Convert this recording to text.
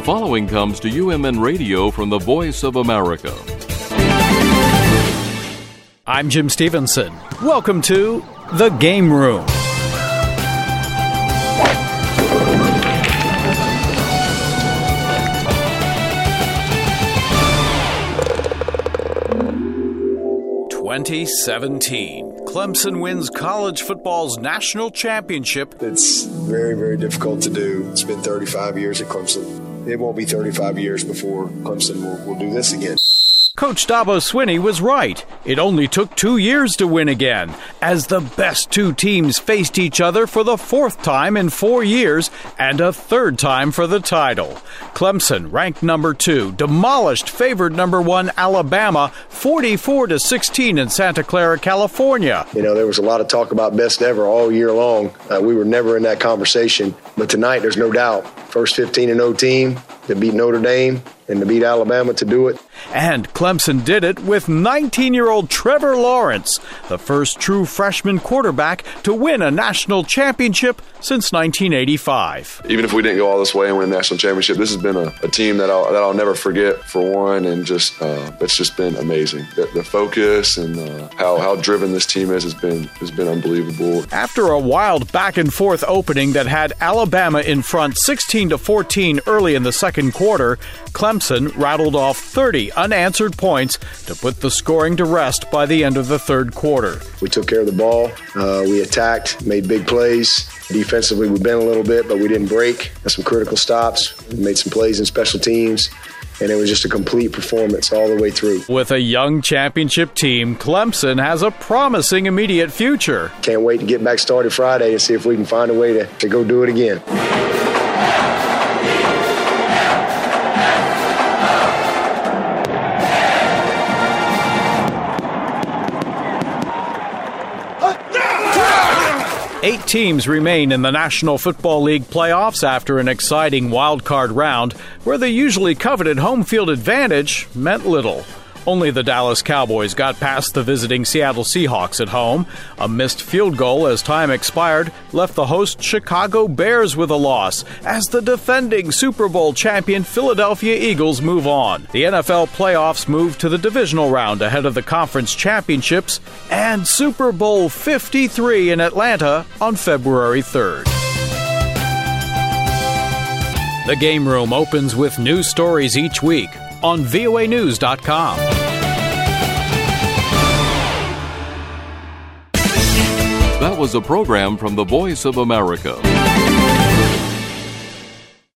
The following comes to UMN Radio from the Voice of America. I'm Jim Stevenson. Welcome to The Game Room. Clemson wins college football's national championship. It's very, very difficult to do. It's been 35 years at Clemson. It won't be 35 years before Clemson will do this again. Coach Dabo Swinney was right. It only took 2 years to win again, as the best two teams faced each other for the fourth time in 4 years and a third time for the title. Clemson, ranked number 2, demolished favored number 1 Alabama 44-16 in Santa Clara, California. You know, there was a lot of talk about best ever all year long. We were never in that conversation. But tonight, there's no doubt, first 15-0 team to beat Notre Dame and to beat Alabama to do it. And Clemson did it with 19-year-old Trevor Lawrence, the first true freshman quarterback to win a national championship since 1985. Even if we didn't go all this way and win a national championship, this has been a team that I'll never forget, for one, and just it's just been amazing. The focus and how driven this team has been unbelievable. After a wild back-and-forth opening that had Alabama in front 16-14 early in the second quarter, Clemson rattled off 30 unanswered points to put the scoring to rest by the end of the third quarter. We took care of the ball. We attacked, made big plays. Defensively, we bent a little bit, but we didn't break. Had some critical stops. We made some plays in special teams. And it was just a complete performance all the way through. With a young championship team, Clemson has a promising immediate future. Can't wait to get back started Friday and see if we can find a way to go do it again. Eight teams remain in the National Football League playoffs after an exciting wild-card round where the usually coveted home field advantage meant little. Only the Dallas Cowboys got past the visiting Seattle Seahawks at home. A missed field goal as time expired left the host Chicago Bears with a loss as the defending Super Bowl champion Philadelphia Eagles move on. The NFL playoffs move to the divisional round ahead of the conference championships and Super Bowl 53 in Atlanta on February 3rd. The Game Room opens with news stories each week on voanews.com. That was a program from the Voice of America.